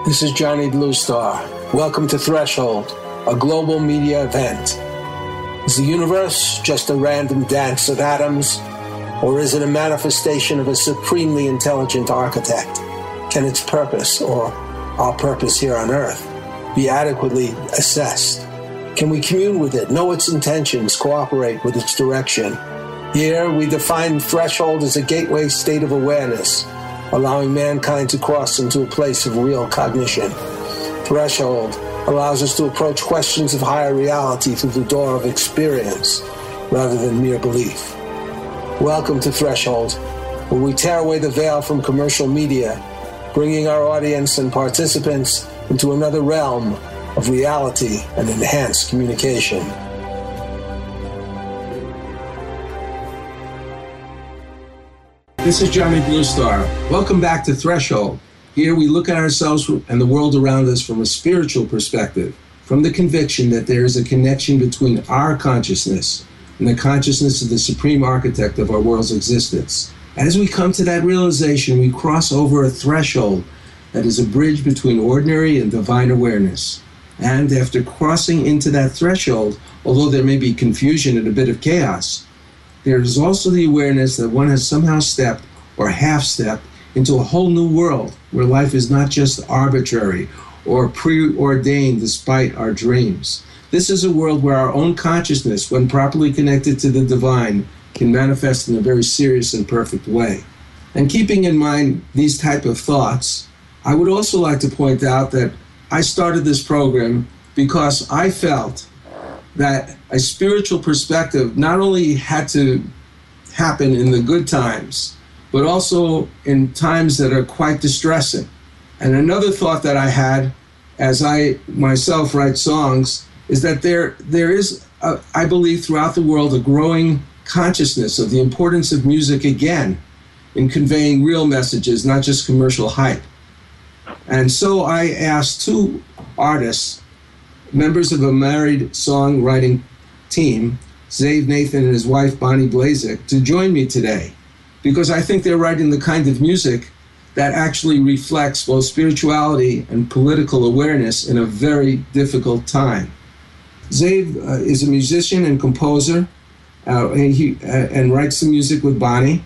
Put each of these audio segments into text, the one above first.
This is Johnny Bluestar. Welcome to Threshold, a global media event. Is the universe just a random dance of atoms, or is it a manifestation of a supremely intelligent architect? Can its purpose, or our purpose here on Earth, be adequately assessed? Can we commune with it, know its intentions, cooperate with its direction? Here, we define threshold as a gateway state of awareness, allowing mankind to cross into a place of real cognition. Threshold allows us to approach questions of higher reality through the door of experience rather than mere belief. Welcome to Threshold, where we tear away the veil from commercial media, bringing our audience and participants into another realm of reality and enhanced communication. This is Johnny Bluestar. Welcome back to Threshold. Here we look at ourselves and the world around us from a spiritual perspective, from the conviction that there is a connection between our consciousness and the consciousness of the supreme architect of our world's existence. As we come to that realization, we cross over a threshold that is a bridge between ordinary and divine awareness. And after crossing into that threshold, although there may be confusion and a bit of chaos, there is also the awareness that one has somehow stepped or half-stepped into a whole new world where life is not just arbitrary or preordained despite our dreams. This is a world where our own consciousness, when properly connected to the divine, can manifest in a very serious and perfect way. And keeping in mind these type of thoughts, I would also like to point out that I started this program because I felt that a spiritual perspective not only had to happen in the good times, but also in times that are quite distressing. And another thought that I had as I myself write songs is that there is, I believe, throughout the world, a growing consciousness of the importance of music again in conveying real messages, not just commercial hype. And so I asked two artists, members of a married songwriting team, Zave Nathan and his wife Bonnie Blazek, to join me today, because I think they're writing the kind of music that actually reflects both spirituality and political awareness in a very difficult time. Zave is a musician and composer, and writes the music with Bonnie,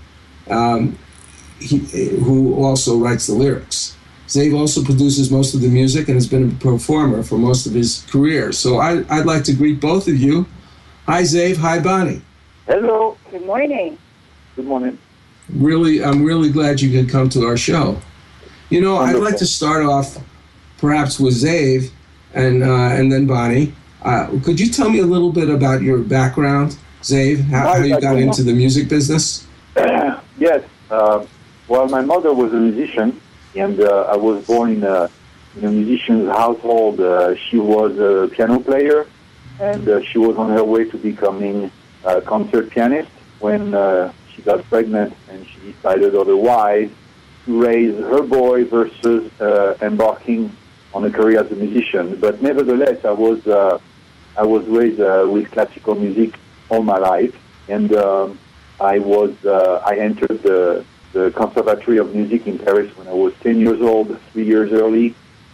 who also writes the lyrics. Zave also produces most of the music and has been a performer for most of his career. So I'd like to greet both of you. Hi, Zave. Hi, Bonnie. Hello. Good morning. Good morning. I'm really glad you could come to our show. You know, wonderful. I'd like to start off perhaps with Zave and then Bonnie. Could you tell me a little bit about your background, Zave, how you got into the music business? Yes. Well, my mother was a musician, and I was born in a musician's household. She was a piano player, and she was on her way to becoming a concert pianist when she got pregnant, and she decided otherwise to raise her boy versus embarking on a career as a musician. But nevertheless, I was raised with classical music all my life, and I entered the Conservatory of Music in Paris when I was 10 years old, 3 years early.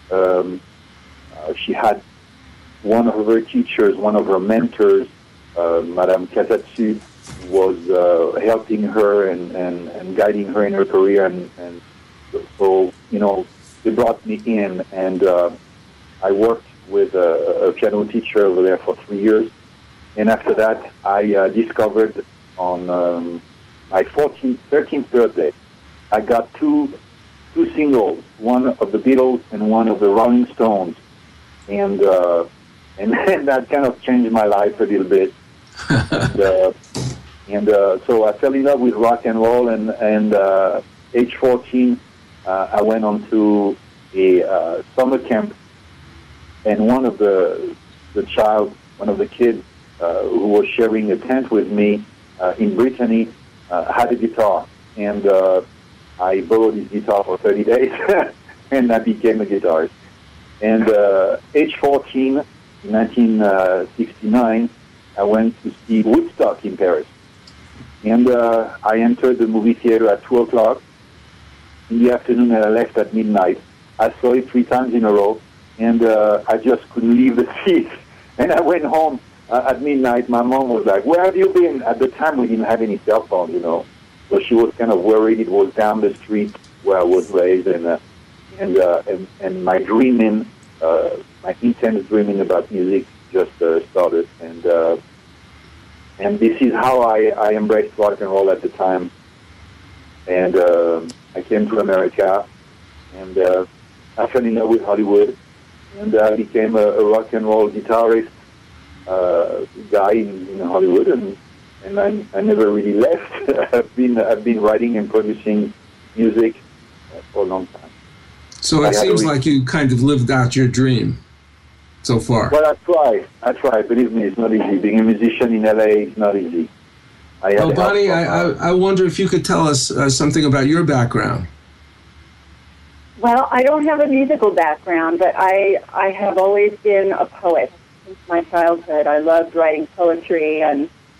She had one of her teachers, one of her mentors, Madame Casatsu, was helping her and guiding her in her career. And so, they brought me in, and I worked with a piano teacher over there for 3 years. And after that, I discovered on my 13th birthday, I got two singles, one of the Beatles and one of the Rolling Stones, and that kind of changed my life a little bit. So I fell in love with rock and roll, and age 14, I went on to a summer camp, and one of the kids who was sharing a tent with me in Brittany had a guitar, and I borrowed his guitar for 30 days, and I became a guitarist. And age 14, in 1969, I went to see Woodstock in Paris. And I entered the movie theater at 2 o'clock in the afternoon, and I left at midnight. I saw it 3 times in a row, and I just couldn't leave the seat. And I went home at midnight. My mom was like, "Where have you been?" At the time, we didn't have any cell phone, so she was kind of worried. It was down the street where I was raised, and my dreaming, my intense dreaming about music just started, and this is how I embraced rock and roll at the time. And I came to America, and I fell in love with Hollywood, and I became a rock and roll guitarist guy in Hollywood, and I never really left. I've been writing and producing music for a long time. So it seems like you kind of lived out your dream so far. Well, I try. Believe me, it's not easy. Being a musician in LA, it's not easy. Bonnie, I wonder if you could tell us something about your background. Well, I don't have a musical background, but I have always been a poet since my childhood. I loved writing poetry, and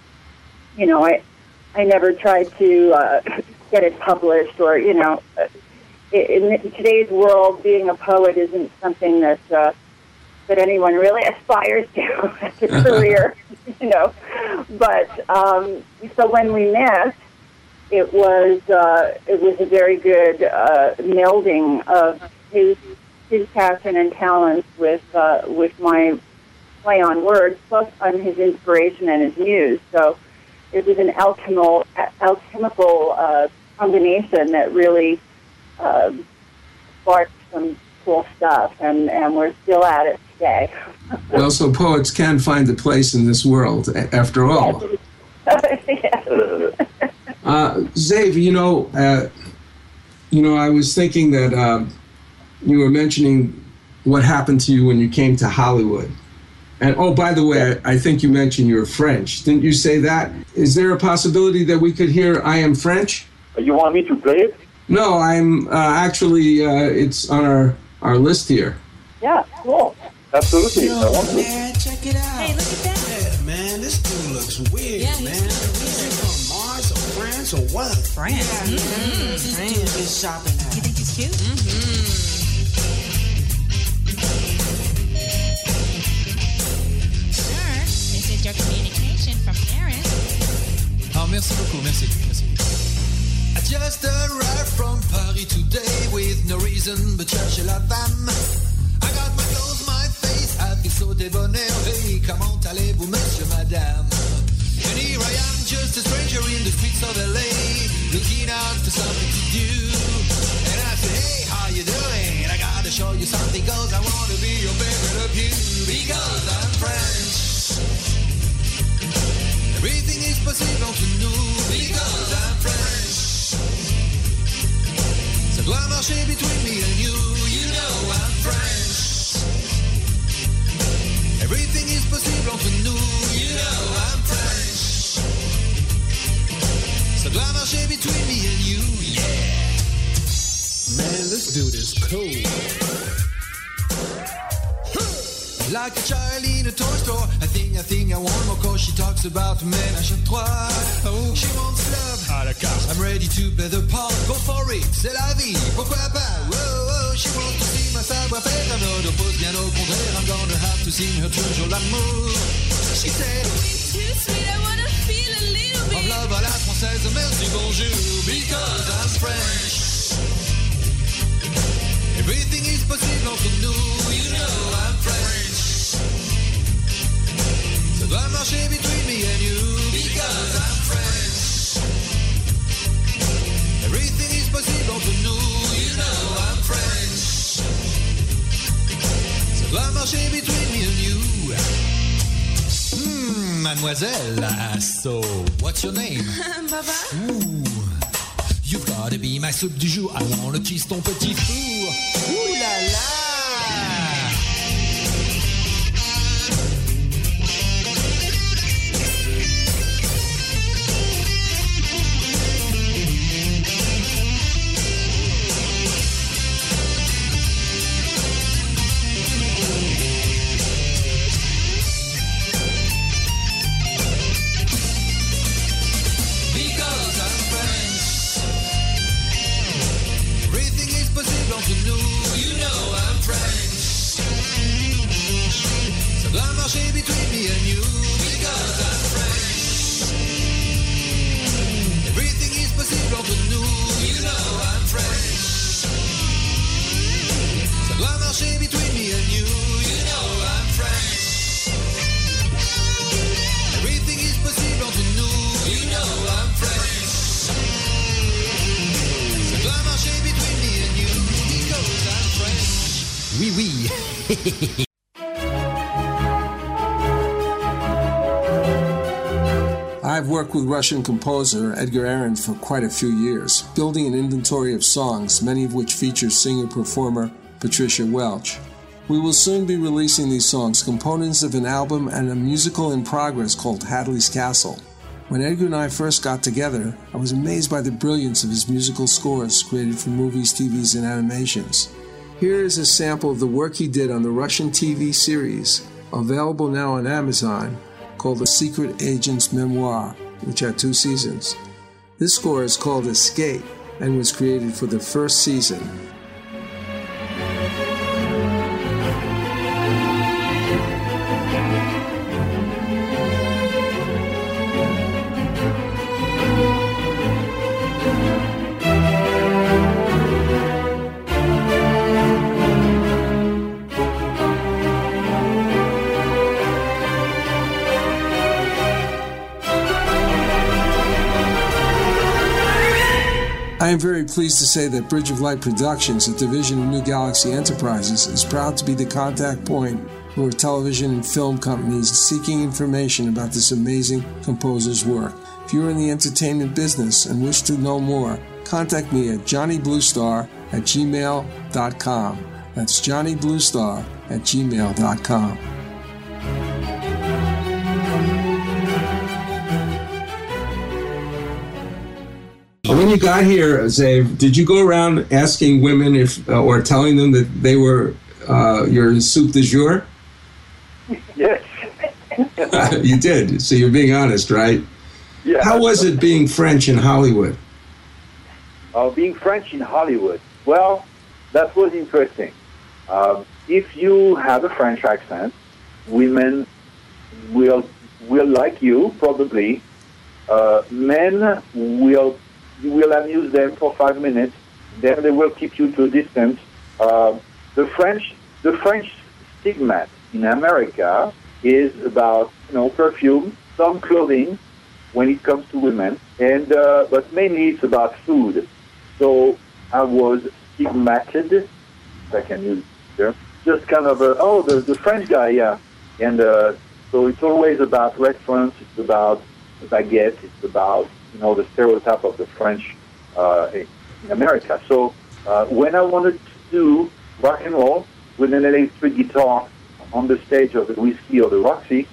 I never tried to get it published, or in today's world, being a poet isn't something that anyone really aspires to as a career, But so when we met, it was a very good melding of his passion and talents with my play on words, plus on his inspiration and his muse. So it was an alchemical combination that really sparked some cool stuff, and we're still at it today. Well, so poets can find a place in this world, after all. Yes. Zave, I was thinking that you were mentioning what happened to you when you came to Hollywood. And, oh, by the way, I think you mentioned you're French. Didn't you say that? Is there a possibility that we could hear I Am French? You want me to play it? No, I'm actually, it's on our list here. Yeah, cool. Absolutely. Yo, man, check it out. Hey, look at that. Yeah, man, this dude looks weird, Yeah, he's man. kinda Is he from Mars or France or what? France. Yeah, this dude is shopping You at. think he's cute? Sir, this is your communication from Paris. Ah, merci beaucoup, merci. I just arrived from Paris today with no reason but chercher la femme. I got my clothes, my face, happy so debonair. Hey, comment allez-vous, monsieur, madame? And here I am, just a stranger in the streets of LA, looking out for something to do. And I say, hey, how you doing? I gotta show you something, cause I wanna be your favorite of you. Because I'm French. Everything is possible to know. Because I'm French. Ça doit marcher between me and you. You know I'm French. Everything is possible entre nous. You know I'm French. Ça doit marcher between me and you. Yeah. Man, this dude is cool. Like a child in a toy store, I think I want more, cause she talks about ménage à trois. Oh, she wants love. I'm ready to play the part. Go for it, c'est la vie, pourquoi pas? Whoa, whoa, she wants to see my savoir-faire. Un autre pose bien au contraire. I'm gonna have to sing her toujours l'amour. She said, Too sweet, I wanna feel a little en love à la française, merci, bonjour. Because I'm French. Everything is possible entre nous. You know I'm French. Ça doit marcher between me and you. Because I'm French. Everything is possible entre nous. You know I'm French. Ça doit marcher between me and you. Mademoiselle, so what's your name? Baba. Ooh, you've gotta be my soupe du jour. I wanna kiss ton petit four. Ouh là là! Because I'm French. Everything is possible to know. You know marcher between me and you because I'm French. Everything is possible entre nous, you know I'm French. Ça doit marcher between me and you, you know I'm French. Everything is possible entre nous, you know I'm French. Ça doit marcher between me and you because I'm French. Oui, oui. I've worked with Russian composer Edgar Aron for quite a few years, building an inventory of songs, many of which feature singer-performer Patricia Welch. We will soon be releasing these songs, components of an album and a musical in progress called Hadley's Castle. When Edgar and I first got together, I was amazed by the brilliance of his musical scores created for movies, TVs, and animations. Here is a sample of the work he did on the Russian TV series, available now on Amazon, called The Secret Agent's Memoir, which had 2 seasons. This score is called Escape and was created for the first season. I am very pleased to say that Bridge of Light Productions, a division of New Galaxy Enterprises, is proud to be the contact point for television and film companies seeking information about this amazing composer's work. If you're in the entertainment business and wish to know more, contact me at johnnybluestar@gmail.com. That's johnnybluestar@gmail.com. When you got here, Zeev, did you go around asking women if, or telling them that they were your soup du jour? Yes. You did. So you're being honest, right? Yeah. How was it being French in Hollywood? Being French in Hollywood. Well, that was interesting. If you have a French accent, women will like you, probably. Men will amuse them for 5 minutes, then they will keep you to a distance. The French stigma in America is about perfume, some clothing when it comes to women, and but mainly it's about food. So I was stigmatized, if I can use it there, just kind of the French guy, yeah, and so it's always about restaurants, it's about baguette, it's about the stereotype of the French in America. So when I wanted to do rock and roll with an electric guitar on the stage of the Whiskey or the Roxy,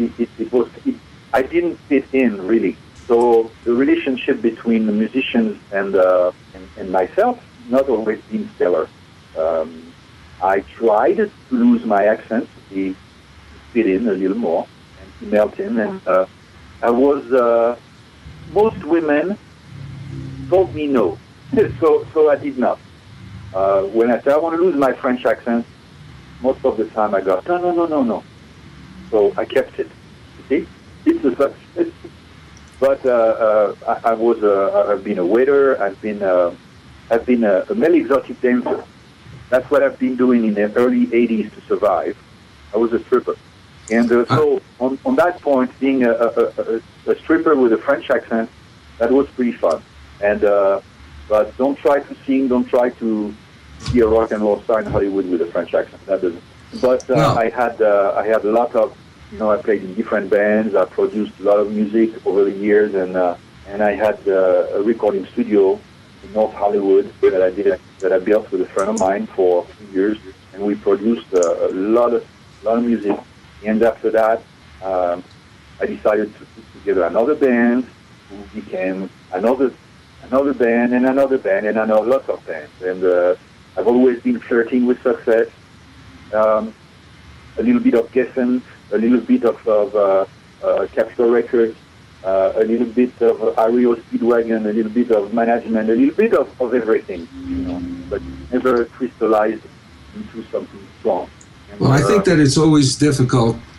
I didn't fit in really. So the relationship between the musicians and myself not always been stellar. I tried to lose my accent to fit in a little more and to melt in, and I was. Most women told me no, so I did not. When I said I want to lose my French accent, most of the time I got no. So I kept it. You see, it's a success. But I've been a waiter. I've been a male exotic dancer. That's what I've been doing in the early '80s to survive. I was a stripper. And so on that point, being a stripper with a French accent, that was pretty fun. And but don't try to sing, don't try to be a rock and roll star in Hollywood with a French accent. That doesn't. But No. I had a lot of, I played in different bands. I produced a lot of music over the years, and I had a recording studio in North Hollywood that I built with a friend of mine for a few years, and we produced a lot of music. And after that, I decided to put together another band, who became another band and another band, and I know lots of bands. And I've always been flirting with success. A little bit of Geffen, a little bit of Capitol Records, a little bit of Ario Speedwagon, a little bit of management, a little bit of everything, but never crystallized into something strong. Well, I think that it's always difficult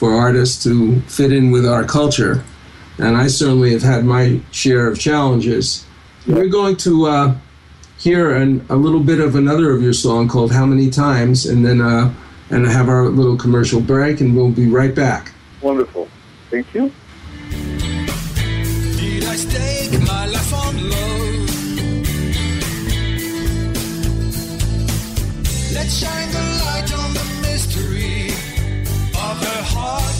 for artists to fit in with our culture. And I certainly have had my share of challenges. We're going to hear a little bit of another of your song called How Many Times, and then and have our little commercial break, and we'll be right back. Wonderful. Thank you. Did I stake my life on love? Let's shine the light on the mystery of her heart.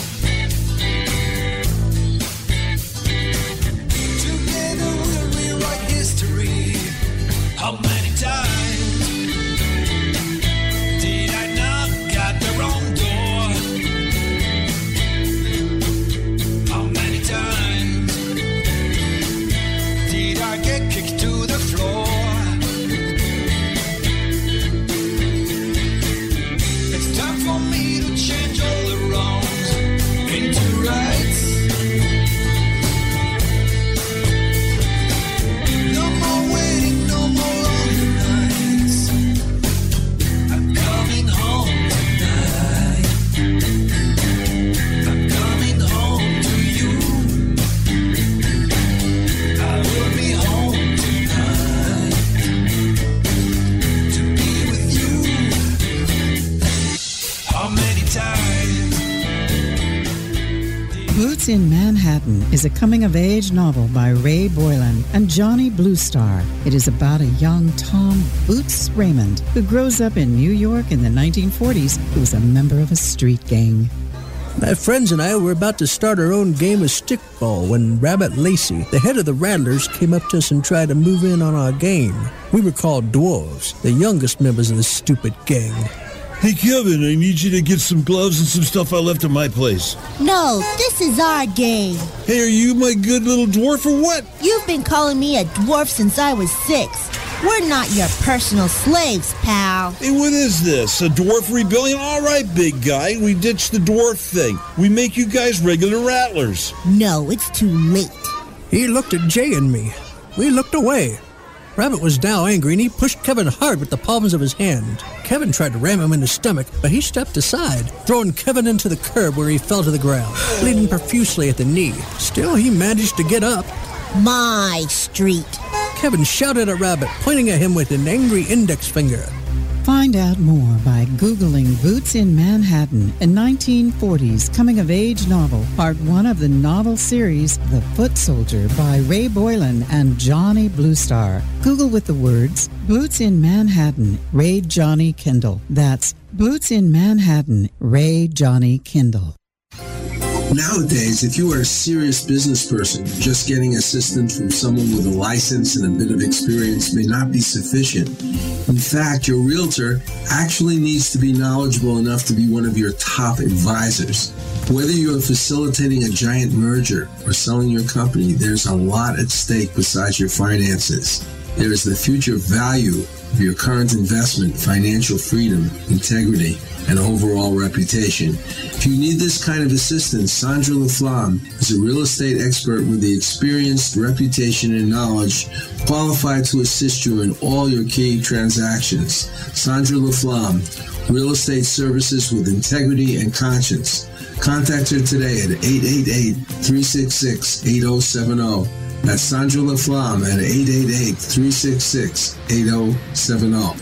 Together we'll rewrite history. How many times did I knock at the wrong door? How many times did I get kicked to the floor? It's time for me to change all the wrongs into rights. No more waiting, no more longer nights. I'm coming home tonight. I'm coming home to you. I will be home tonight to be with you. How many times? Boots in Manhattan is a coming-of-age novel by Ray Boylan and Johnny Bluestar. It is about a young Tom Boots Raymond who grows up in New York in the 1940s who was a member of a street gang. My friends and I were about to start our own game of stickball when Rabbit Lacey, the head of the Rattlers, came up to us and tried to move in on our game. We were called Dwarves, the youngest members of the stupid gang. Hey, Kevin, I need you to get some gloves and some stuff I left at my place. No, this is our game. Hey, are you my good little dwarf or what? You've been calling me a dwarf since I was 6. We're not your personal slaves, pal. Hey, what is this? A dwarf rebellion? All right, big guy, we ditched the dwarf thing. We make you guys regular rattlers. No, it's too late. He looked at Jay and me. We looked away. Rabbit was now angry, and he pushed Kevin hard with the palms of his hand. Kevin tried to ram him in the stomach, but he stepped aside, throwing Kevin into the curb where he fell to the ground, bleeding profusely at the knee. Still, he managed to get up. My street. Kevin shouted at Rabbit, pointing at him with an angry index finger. Find out more by Googling Boots in Manhattan, a 1940s coming-of-age novel, part 1 of the novel series The Foot Soldier by Ray Boylan and Johnny Bluestar. Google with the words Boots in Manhattan, Ray Johnny Kindle. That's Boots in Manhattan, Ray Johnny Kindle. Nowadays, if you are a serious business person, just getting assistance from someone with a license and a bit of experience may not be sufficient. In fact, your realtor actually needs to be knowledgeable enough to be one of your top advisors. Whether you're facilitating a giant merger or selling your company, there's a lot at stake besides your finances. There is the future value of your current investment, financial freedom, integrity, and overall reputation. If you need this kind of assistance, Sandra LaFlamme is a real estate expert with the experience, reputation, and knowledge qualified to assist you in all your key transactions. Sandra LaFlamme, real estate services with integrity and conscience. Contact her today at 888-366-8070. That's Sandra LaFlamme at 888-366-8070.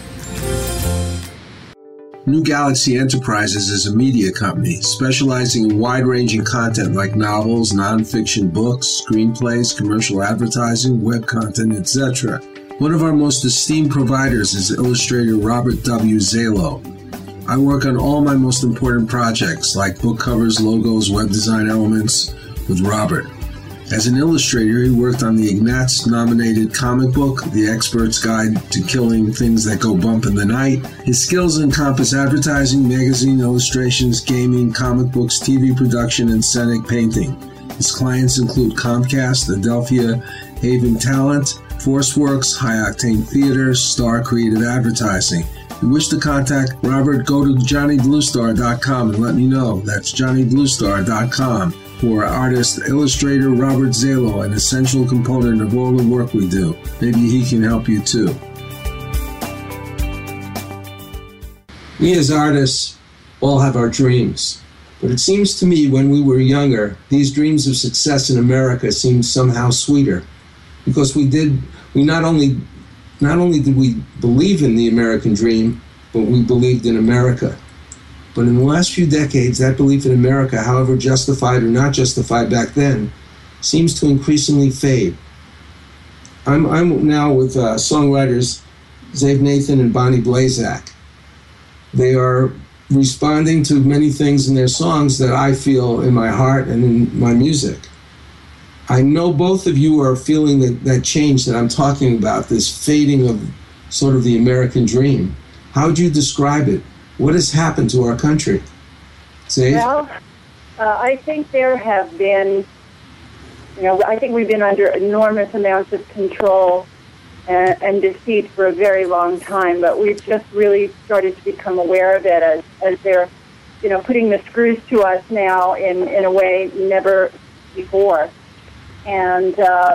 New Galaxy Enterprises is a media company specializing in wide-ranging content like novels, nonfiction books, screenplays, commercial advertising, web content, etc. One of our most esteemed providers is illustrator Robert W. Zalo. I work on all my most important projects like book covers, logos, web design elements with Robert. As an illustrator, he worked on the Ignatz-nominated comic book, The Expert's Guide to Killing Things That Go Bump in the Night. His skills encompass advertising, magazine illustrations, gaming, comic books, TV production, and scenic painting. His clients include Comcast, Adelphia, Haven Talent, ForceWorks, High Octane Theater, Star Creative Advertising. If you wish to contact Robert, go to JohnnyBlueStar.com and let me know. That's JohnnyBlueStar.com. For artist, illustrator Robert Zalo, an essential component of all the work we do. Maybe he can help you too. We as artists all have our dreams. But it seems to me when we were younger, these dreams of success in America seemed somehow sweeter, because we not only did we believe in the American dream, but we believed in America. But in the last few decades, that belief in America, however justified or not justified back then, seems to increasingly fade. I'm now with songwriters Zave Nathan and Bonnie Blazak. They are responding to many things in their songs that I feel in my heart and in my music. I know both of you are feeling that change that I'm talking about, this fading of sort of the American dream. How would you describe it? What has happened to our country? Zave? Well, I think there have been, I think we've been under enormous amounts of control and deceit for a very long time, but we've just really started to become aware of it as they're, putting the screws to us now in a way never before. And,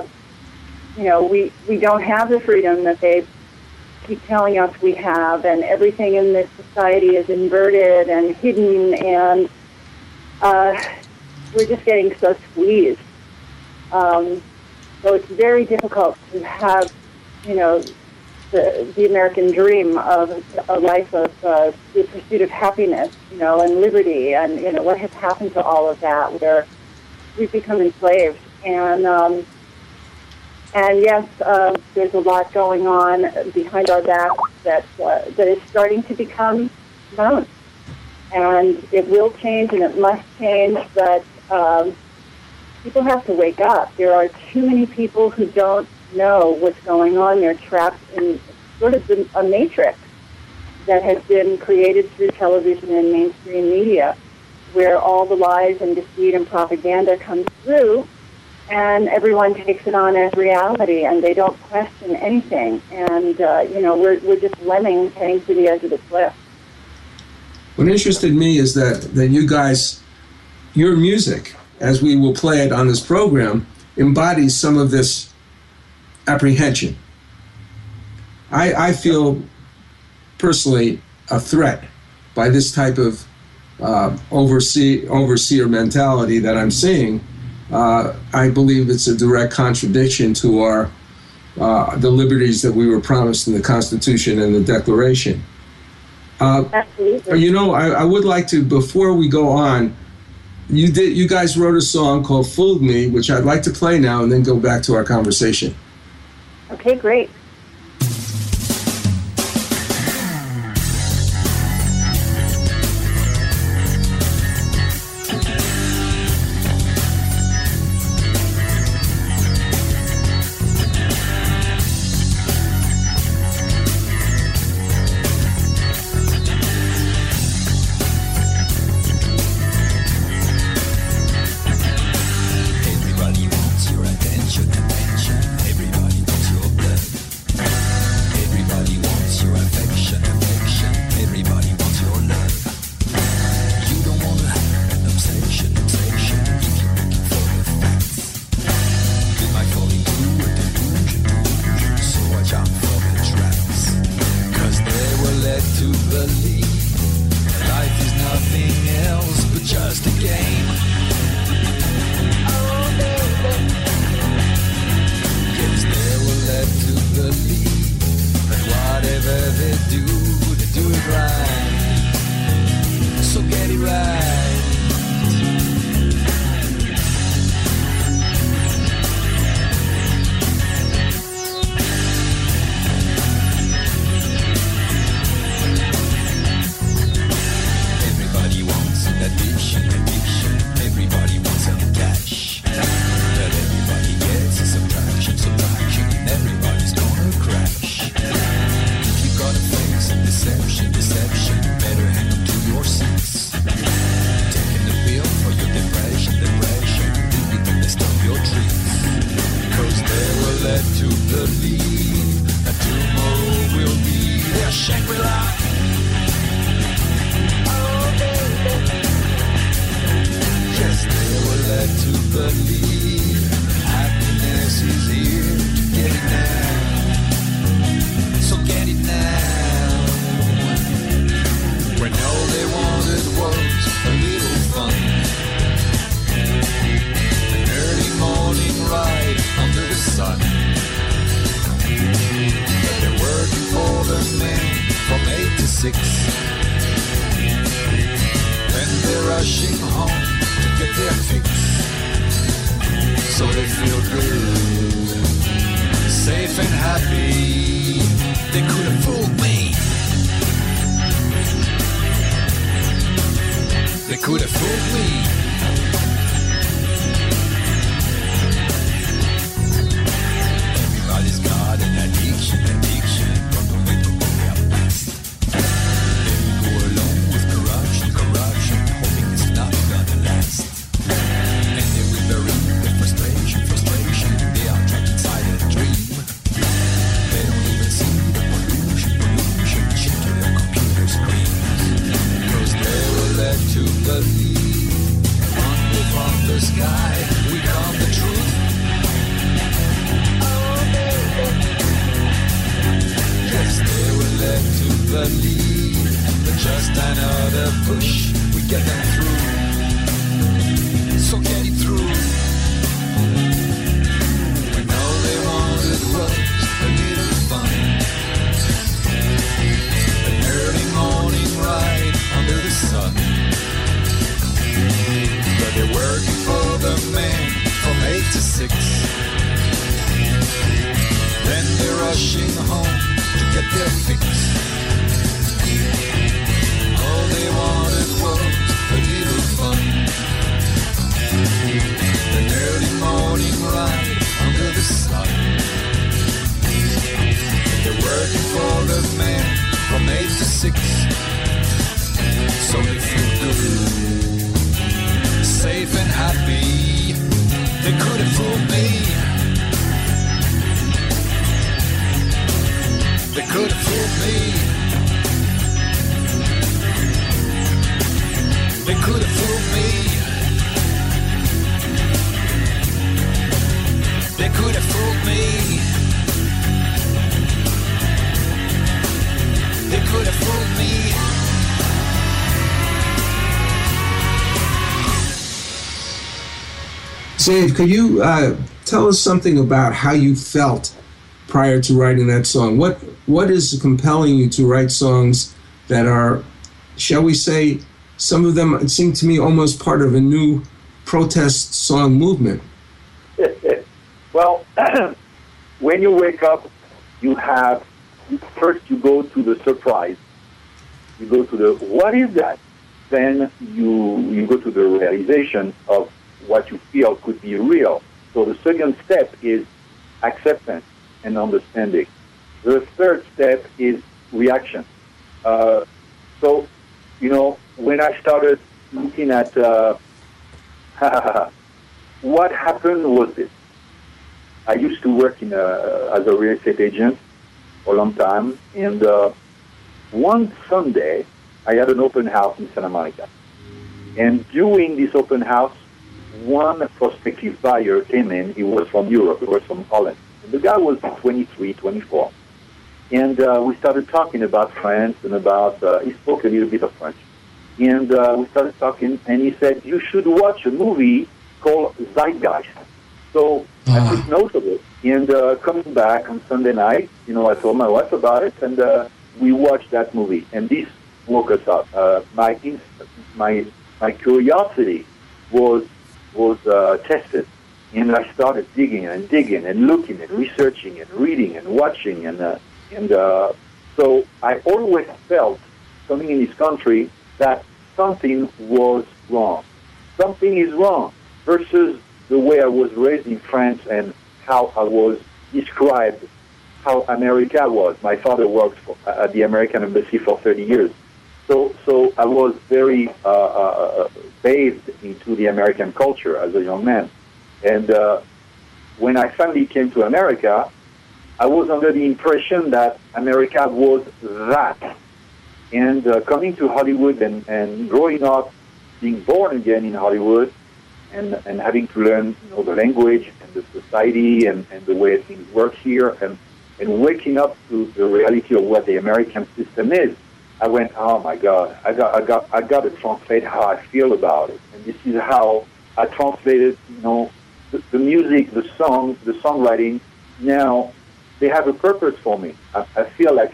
we don't have the freedom that they keep telling us we have, and everything in this society is inverted and hidden, and we're just getting so squeezed. So it's very difficult to have, the American dream of a life of the pursuit of happiness, and liberty, and, what has happened to all of that, where we've become enslaved. And yes, there's a lot going on behind our backs that is starting to become known. And it will change, and it must change, but people have to wake up. There are too many people who don't know what's going on. They're trapped in sort of a matrix that has been created through television and mainstream media, where all the lies and deceit and propaganda comes through, and everyone takes it on as reality, and they don't question anything. And, we're just lemmings heading to the edge of the cliff. What interested me is that you guys, your music, as we will play it on this program, embodies some of this apprehension. I feel personally a threat by this type of overseer mentality that I'm seeing. I believe it's a direct contradiction to our the liberties that we were promised in the Constitution and the Declaration. Absolutely. I would like to, before we go on, you guys wrote a song called "Fooled Me," which I'd like to play now and then go back to our conversation. Okay, great. When all they wanted was a little fun. 6. Then they're rushing home to get their fix. So they feel good, safe and happy. They could have fooled me. They could have fooled me. Everybody's got an addiction from the way to go their past. Then we go along with corruption, hoping it's not gonna last. And they will bury the frustration. They are trapped inside a dream. They don't even see the pollution into their computer screens. Cause they were led to believe only from the sky we come the truth. Yes, they were led to believe that just another push we get them through. So get it through. When all they wanted was a little fun, an early morning ride under the sun. But they're working for the man from 8 to 6. Then they're rushing home to get their fix. All they wanted was a little fun, an early morning ride under the sun. They're working for the man from 8 to 6. So they feel good, safe and happy. They could have fooled me. They could have fooled me. They could have fooled me. They could have fooled me. They could have fooled me. Zave, could you tell us something about how you felt prior to writing that song? What is compelling you to write songs that are, shall we say, some of them, it seemed to me, almost part of a new protest song movement? Well, when you wake up, first you go to the surprise. You go to the, what is that? Then you go to the realization of what you feel could be real. So the second step is acceptance and understanding. The third step is reaction. So, when I started looking at what happened was this. I used to work as a real estate agent for a long time, and one Sunday I had an open house in Santa Monica. And during this open house, one prospective buyer came in. He was from Europe. He was from Holland. And the guy was 23, 24. And we started talking about France and about, he spoke a little bit of French. And we started talking, and he said, you should watch a movie called Zeitgeist. So I took note of it. And coming back on Sunday night, I told my wife about it, and we watched that movie. And this woke us up. My curiosity was tested, and I started digging and looking and researching and reading and watching, and so I always felt something in this country that something was wrong. Something is wrong versus the way I was raised in France and how I was described how America was. My father worked at the American Embassy for 30 years. So I was very bathed into the American culture as a young man. And when I finally came to America, I was under the impression that America was that. And coming to Hollywood and growing up, being born again in Hollywood, and having to learn the language and the society and the way things work here, and waking up to the reality of what the American system is, I went, oh my God, I got to translate how I feel about it. And this is how I translated, the music, the songs, the songwriting. Now they have a purpose for me. I feel like I'm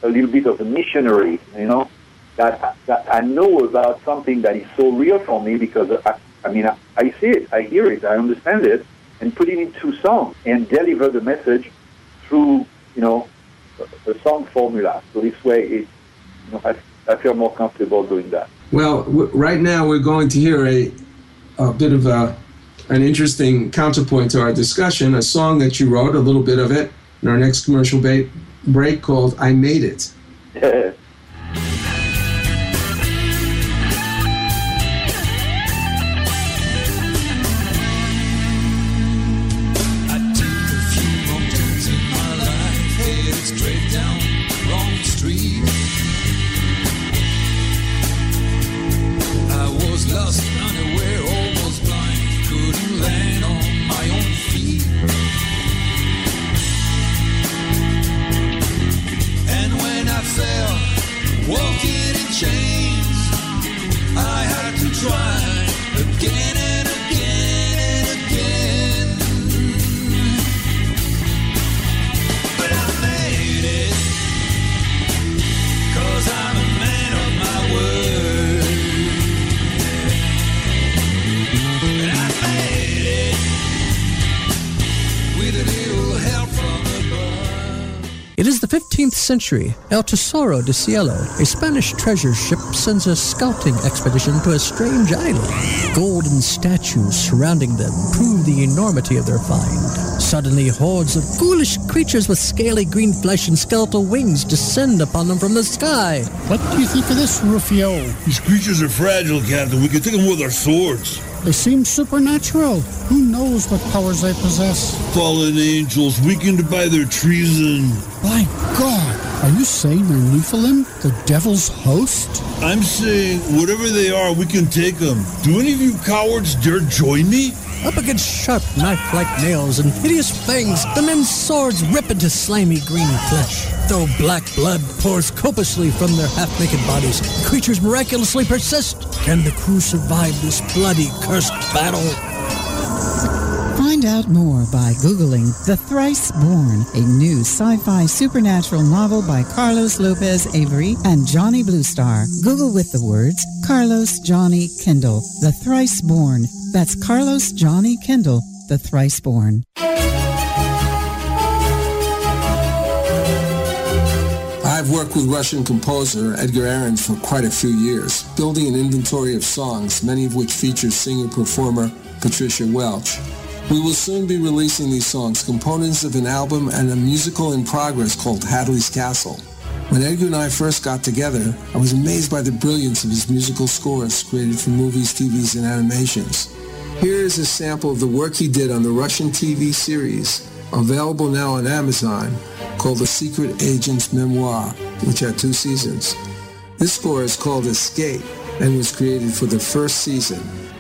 a little bit of a missionary, you know, that I know about something that is so real for me because I see it, I hear it, I understand it, and put it into song and deliver the message through, you know, a song formula. So this way, I feel more comfortable doing that. Well, right now we're going to hear a bit of an interesting counterpoint to our discussion, a song that you wrote, a little bit of it, in our next commercial break called I Made It. It is the 15th century. El Tesoro de Cielo, a Spanish treasure ship, sends a scouting expedition to a strange island. Golden statues surrounding them prove the enormity of their find. Suddenly, hordes of ghoulish creatures with scaly green flesh and skeletal wings descend upon them from the sky. What do you think of this, Rufio? These creatures are fragile, Captain. We can take them with our swords. They seem supernatural. Who knows what powers they possess? Fallen angels, weakened by their treason. My God, are you saying they're Nephilim, the devil's host? I'm saying, whatever they are, we can take them. Do any of you cowards dare join me? Up against sharp knife-like nails and hideous fangs, the men's swords rip into slimy green flesh. Though black blood pours copiously from their half-naked bodies, the creatures miraculously persist. Can the crew survive this bloody, cursed battle? Find out more by Googling The Thrice Born, a new sci-fi supernatural novel by Carlos Lopez Avery and Johnny Bluestar. Google with the words Carlos Johnny Kendall, The Thrice Born. That's Carlos Johnny Kendall, The Thrice Born. I've worked with Russian composer Edgar Ahrens for quite a few years, building an inventory of songs, many of which feature singer-performer Patricia Welch. We will soon be releasing these songs, components of an album and a musical in progress called Hadley's Castle. When Edgar and I first got together, I was amazed by the brilliance of his musical scores created for movies, TVs, and animations. Here is a sample of the work he did on the Russian TV series, available now on Amazon, called The Secret Agent's Memoir, which had 2 seasons. This score is called Escape and was created for the first season.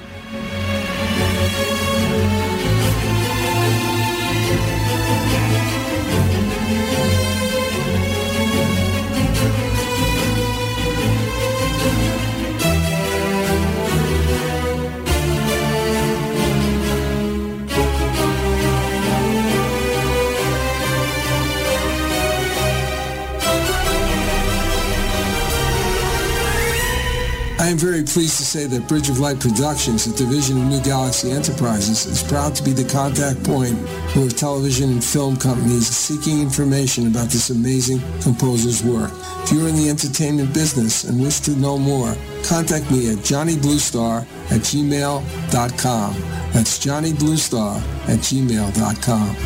I am very pleased to say that Bridge of Light Productions, a division of New Galaxy Enterprises, is proud to be the contact point for television and film companies seeking information about this amazing composer's work. If you're in the entertainment business and wish to know more, contact me at johnnybluestar@gmail.com. That's johnnybluestar@gmail.com.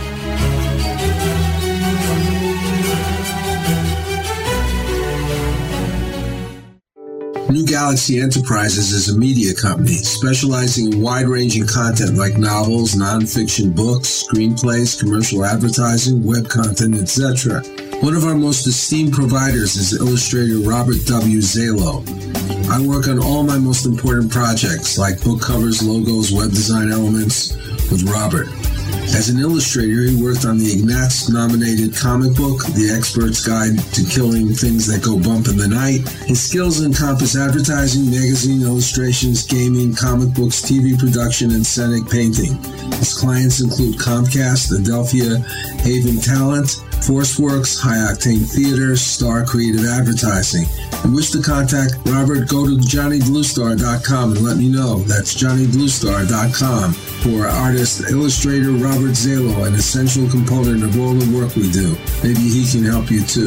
New Galaxy Enterprises is a media company specializing in wide-ranging content like novels, nonfiction books, screenplays, commercial advertising, web content, etc. One of our most esteemed providers is illustrator Robert W. Zalo. I work on all my most important projects like book covers, logos, web design elements with Robert. As an illustrator, he worked on the Ignatz-nominated comic book, The Expert's Guide to Killing Things That Go Bump in the Night. His skills encompass advertising, magazine illustrations, gaming, comic books, TV production, and scenic painting. His clients include Comcast, Adelphia, Haven Talent, ForceWorks, High Octane Theater, Star Creative Advertising. If you wish to contact Robert, go to JohnnyBlueStar.com and let me know. That's JohnnyBlueStar.com. For artist, illustrator Robert Zalo, an essential component of all the work we do. Maybe he can help you too.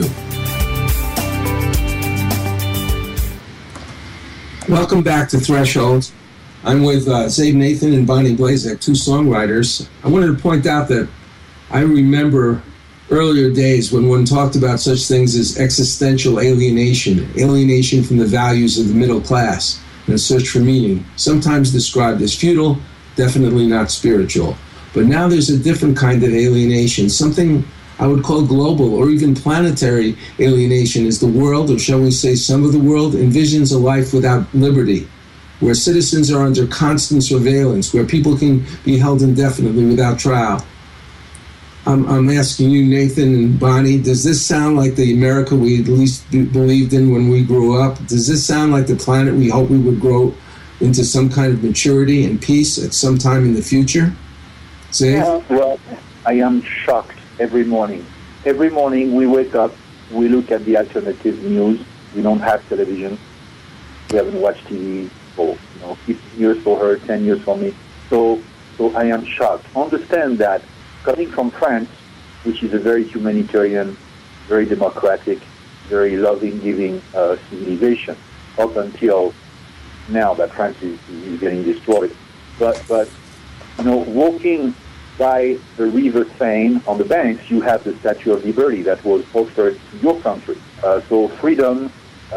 Welcome back to Threshold. I'm with Zabe Nathan and Bonnie Blazek, two songwriters. I wanted to point out that I remember earlier days when one talked about such things as existential alienation, alienation from the values of the middle class, and a search for meaning, sometimes described as futile, definitely not spiritual. But now there's a different kind of alienation, something I would call global or even planetary alienation, as the world, or shall we say some of the world, envisions a life without liberty, where citizens are under constant surveillance, where people can be held indefinitely without trial. I'm asking you, Nathan and Bonnie, does this sound like the America we at least believed in when we grew up? Does this sound like the planet we hope we would grow into some kind of maturity and peace at some time in the future? Well, I am shocked every morning. Every morning we wake up, we look at the alternative news. We don't have television. We haven't watched TV for 15 years for her, 10 years for me. So I am shocked. Understand that coming from France, which is a very humanitarian, very democratic, very loving, giving civilization, up until now that France is getting destroyed. But walking by the River Seine on the banks, you have the Statue of Liberty that was offered to your country. So freedom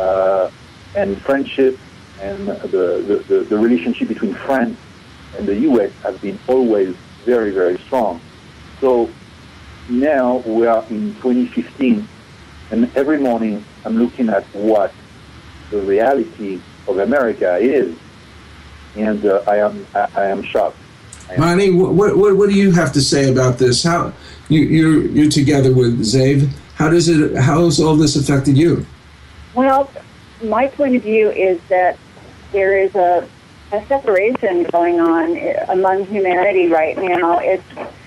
and friendship and the relationship between France and the U.S. have been always very, very strong. So now we are in 2015, and every morning I'm looking at what the reality of America is, and I am shocked. Bonnie, what do you have to say about this? How you're together with Zabe? How has all this affected you? Well, my point of view is that there is a separation going on among humanity right now. It's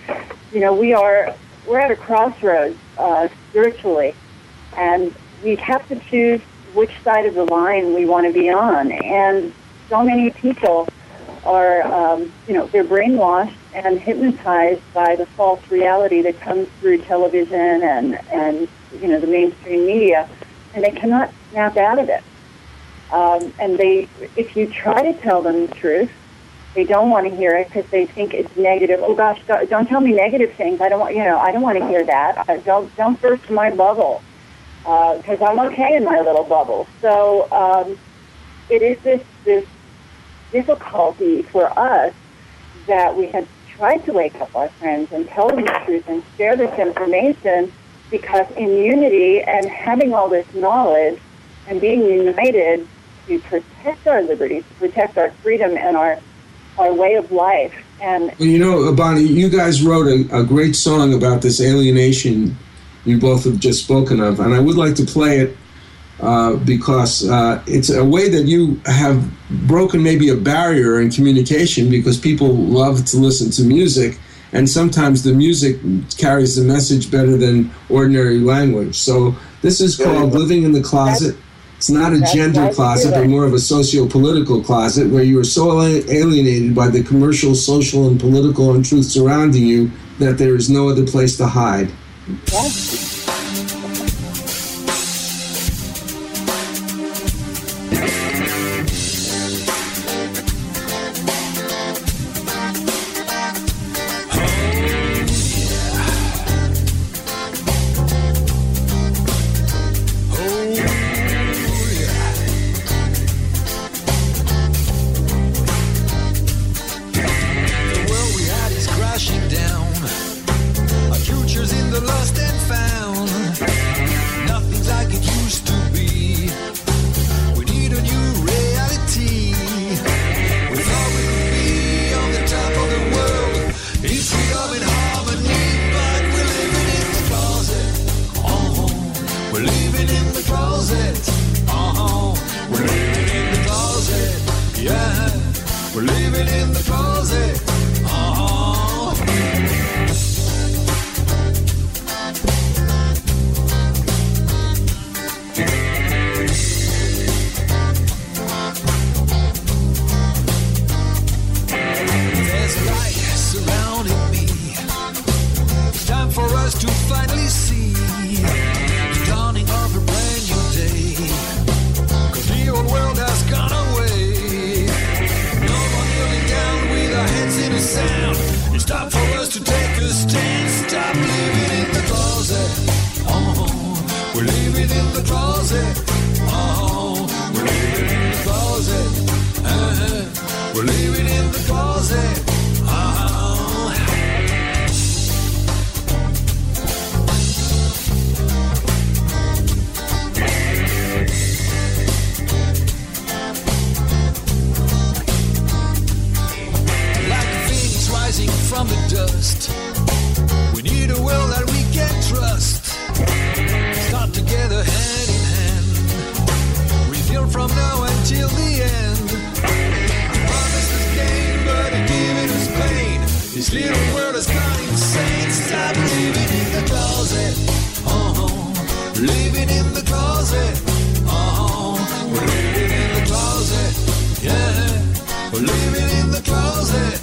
we're at a crossroads spiritually, and we have to choose which side of the line we want to be on. And so many people are, they're brainwashed and hypnotized by the false reality that comes through television and the mainstream media, and they cannot snap out of it. And if you try to tell them the truth, they don't want to hear it because they think it's negative. Oh gosh, don't tell me negative things. I don't want to hear that. Don't burst my bubble because I'm okay in my little bubble. So it is this difficulty for us that we have tried to wake up our friends and tell them the truth and share this information, because in unity and having all this knowledge and being united to protect our liberties, to protect our freedom and our way of life. And Bonnie, you guys wrote a great song about this alienation you both have just spoken of, and I would like to play it because it's a way that you have broken maybe a barrier in communication, because people love to listen to music, and sometimes the music carries the message better than ordinary language. So this is called Living in the Closet. It's not a gender closet, but more of a socio-political closet, where you are so alienated by the commercial, social, and political untruth surrounding you that there is no other place to hide. Yes. We're living in the closet. till the end. Promise is gain, but giving is pain. This little world has gone insane. Stop living in the closet. Living in the closet. We're living in the closet. Yeah. We're living in the closet.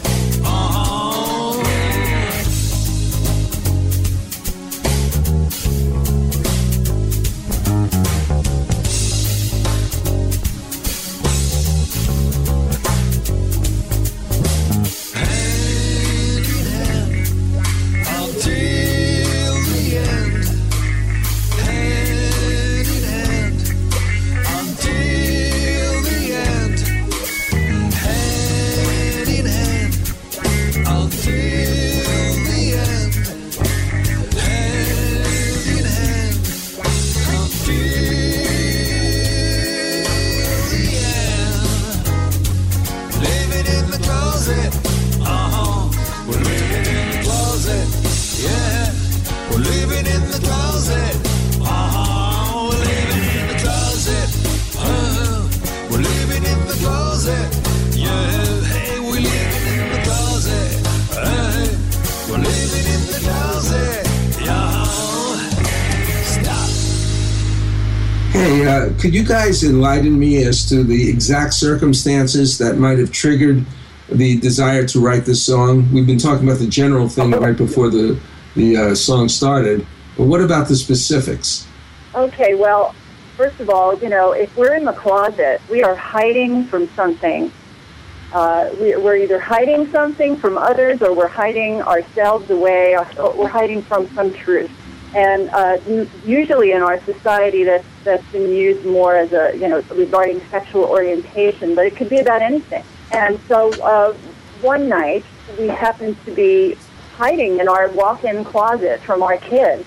Could you guys enlighten me as to the exact circumstances that might have triggered the desire to write this song? We've been talking about the general thing right before the song started, but what about the specifics? Okay, well, first of all, if we're in the closet, we are hiding from something. We're either hiding something from others, or we're hiding ourselves away, or we're hiding from some truth. And usually in our society, that's been used more as a, regarding sexual orientation, but it could be about anything. And so one night, we happened to be hiding in our walk-in closet from our kids.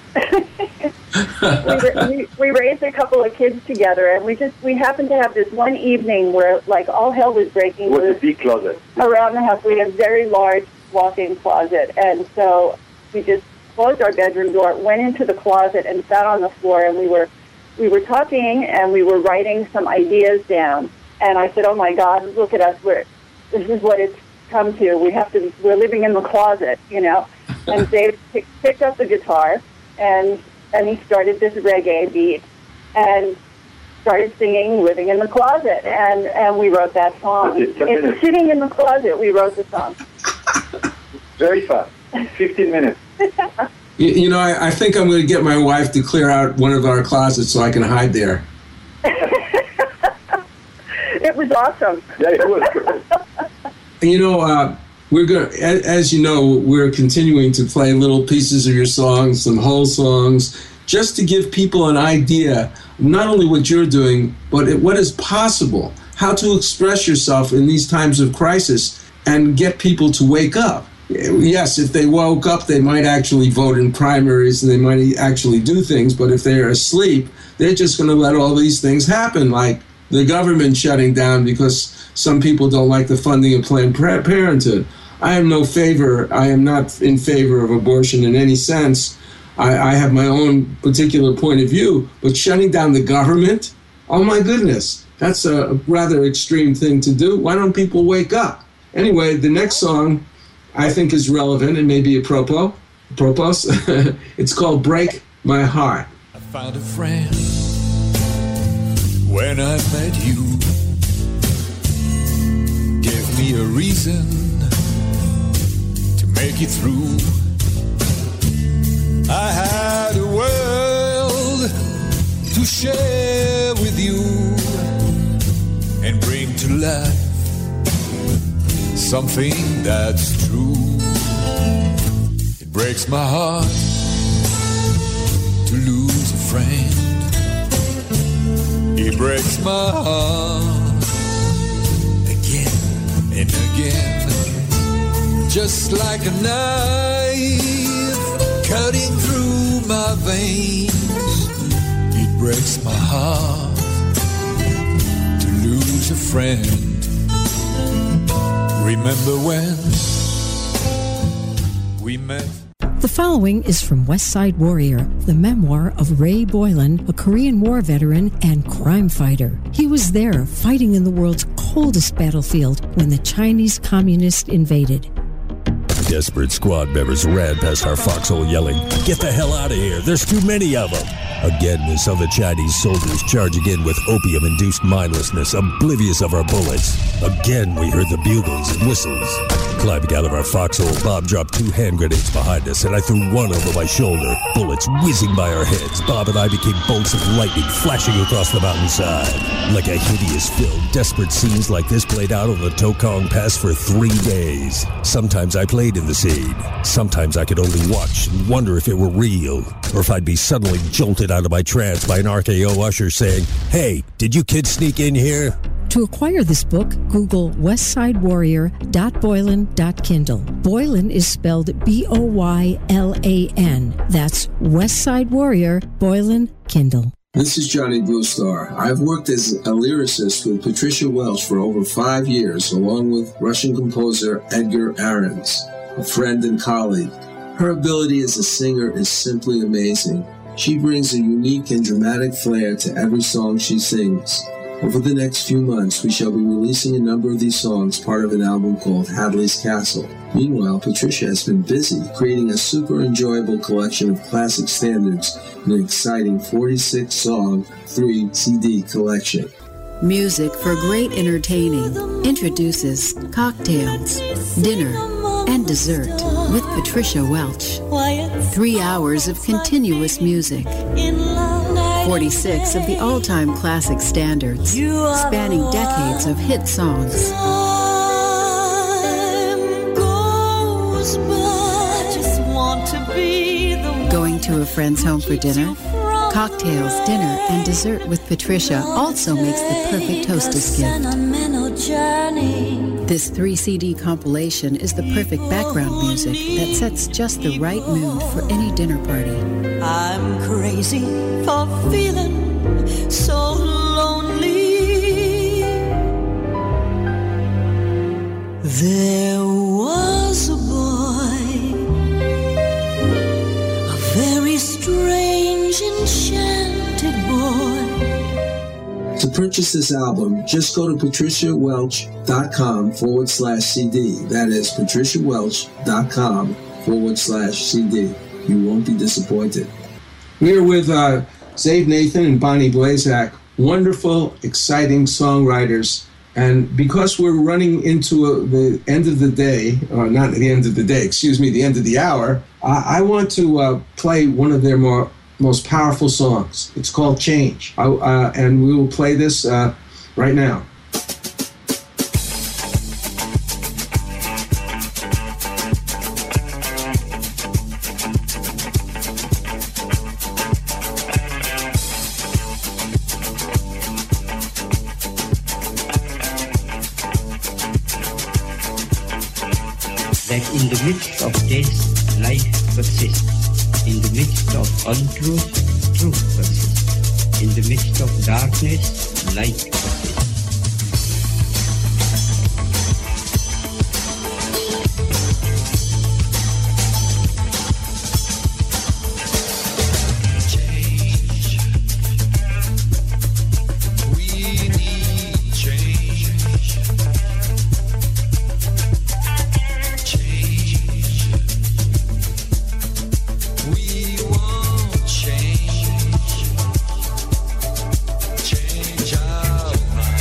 we raised a couple of kids together, and we happened to have this one evening where, like, all hell was breaking loose. It was a big closet. Around the house. We had a very large walk-in closet, and so we just closed our bedroom door, went into the closet, and sat on the floor, and we were talking, and we were writing some ideas down. And I said, "Oh my God, look at us! This is what it's come to. We're living in the closet, And Dave picked up the guitar, and he started this reggae beat, and started singing "Living in the Closet," and we wrote that song. It's sitting in the closet. We wrote the song. Very fast. 15 minutes. I think I'm going to get my wife to clear out one of our closets so I can hide there. It was awesome. Yeah, it was great. We're going to, as you know, we're continuing to play little pieces of your songs, some whole songs, just to give people an idea of not only what you're doing, but what is possible, how to express yourself in these times of crisis and get people to wake up. Yes, if they woke up, they might actually vote in primaries and they might actually do things, but if they're asleep, they're just going to let all these things happen, like the government shutting down because some people don't like the funding of Planned Parenthood. I am not in favor of abortion in any sense. I have my own particular point of view, but shutting down the government, oh my goodness, that's a rather extreme thing to do. Why don't people wake up? Anyway, the next song I think is relevant and maybe apropos. It's called "Break My Heart." I found a friend when I met you. Gave me a reason to make it through. I had a world to share with you and bring to life something that's true. It breaks my heart to lose a friend. It breaks my heart again and again, just like a knife cutting through my veins. It breaks my heart to lose a friend. Remember when we met? The following is from West Side Warrior, the memoir of Ray Boylan, a Korean War veteran and crime fighter. He was there fighting in the world's coldest battlefield when the Chinese communists invaded. Desperate squad members ran past our foxhole yelling, "Get the hell out of here, there's too many of them." Again, we saw the Chinese soldiers charging in with opium-induced mindlessness, oblivious of our bullets. Again, we heard the bugles and whistles. Climbing out of our foxhole, Bob dropped 2 hand grenades behind us, and I threw one over my shoulder. Bullets whizzing by our heads, Bob and I became bolts of lightning flashing across the mountainside. Like a hideous film, desperate scenes like this played out on the Tokong Pass for 3 days. Sometimes I played in the scene. Sometimes I could only watch and wonder if it were real, or if I'd be suddenly jolted out of my trance by an RKO usher saying, "Hey, did you kids sneak in here?" To acquire this book, Google westsidewarrior.boylan.kindle. Boylan is spelled Boylan. That's West Side Warrior, Boylan, Kindle. This is Johnny Bluestar. I've worked as a lyricist with Patricia Welch for over 5 years, along with Russian composer Edgar Ahrens, a friend and colleague. Her ability as a singer is simply amazing. She brings a unique and dramatic flair to every song she sings. Over the next few months, we shall be releasing a number of these songs, part of an album called Hadley's Castle. Meanwhile, Patricia has been busy creating a super enjoyable collection of classic standards in an exciting 46-song 3-CD collection. Music for great entertaining introduces Cocktails, Dinner, and Dessert with Patricia Welch. 3 hours of continuous music. 46 of the all-time classic standards, spanning decades of hit songs. Going to a friend's home for dinner? Cocktails, Dinner, and Dessert with Patricia also makes the perfect hostess gift. This 3-CD compilation is the perfect background music that sets just the right mood for any dinner party. I'm crazy for feeling so lonely. There was a boy, a very strange, enchanted boy. To purchase this album, just go to patriciawelch.com/CD. That is patriciawelch.com/CD. You won't be disappointed. We are with Zave Nathan and Bonnie Blazak, wonderful, exciting songwriters. And because we're running into the end of the day, or not the end of the day, excuse me, the end of the hour, I want to play one of their most powerful songs. It's called Change. And we will play this right now. That in the midst of death, life persists. In the midst of untruth, truth persists. In the midst of darkness, light persists. Change our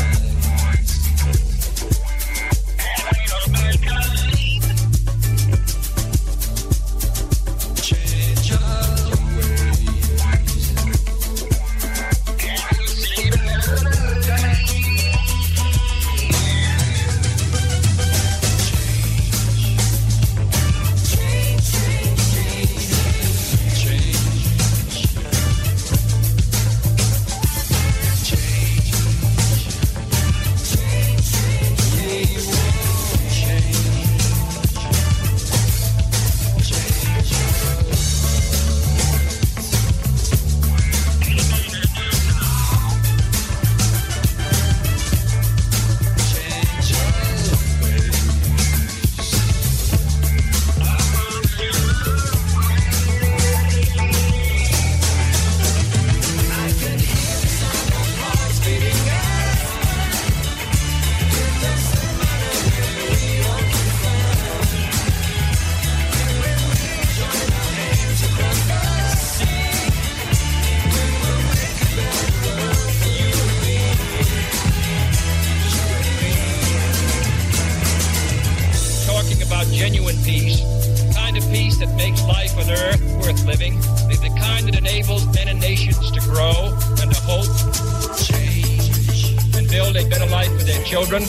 an earth worth living, the kind that enables men and nations to grow and to hope, change, and build a better life for their children.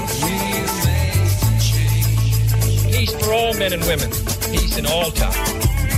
Peace for all men and women, peace in all time.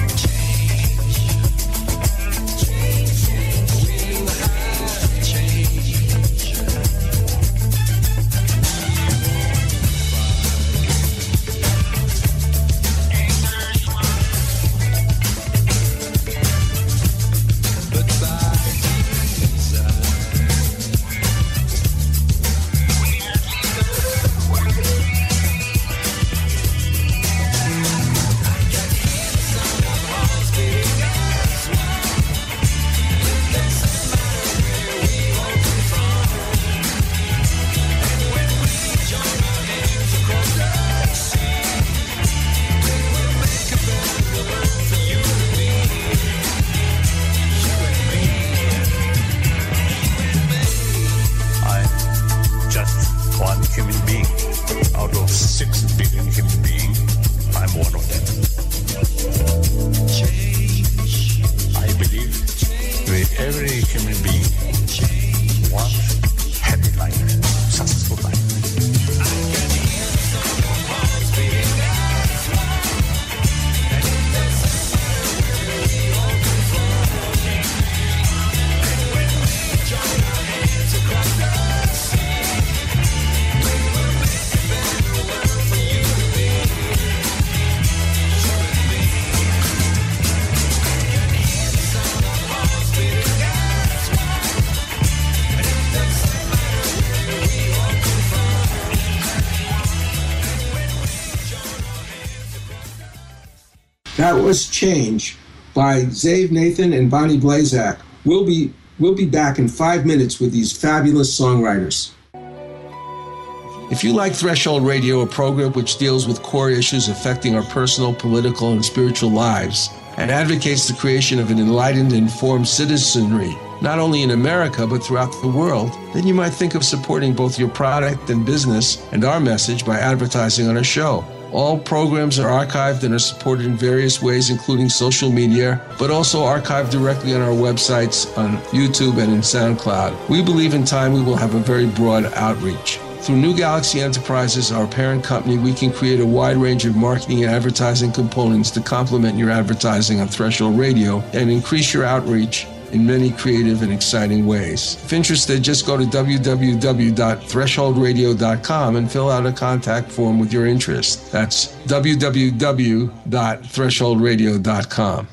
That was Change by Zave Nathan and Bonnie Blazak. We'll be back in 5 minutes with these fabulous songwriters. If you like Threshold Radio, a program which deals with core issues affecting our personal, political, and spiritual lives, and advocates the creation of an enlightened, informed citizenry, not only in America, but throughout the world, then you might think of supporting both your product and business and our message by advertising on our show. All programs are archived and are supported in various ways, including social media, but also archived directly on our websites, on YouTube, and in SoundCloud. We believe in time we will have a very broad outreach. Through New Galaxy Enterprises, our parent company, we can create a wide range of marketing and advertising components to complement your advertising on Threshold Radio and increase your outreach in many creative and exciting ways. If interested, just go to www.thresholdradio.com and fill out a contact form with your interest. That's www.thresholdradio.com.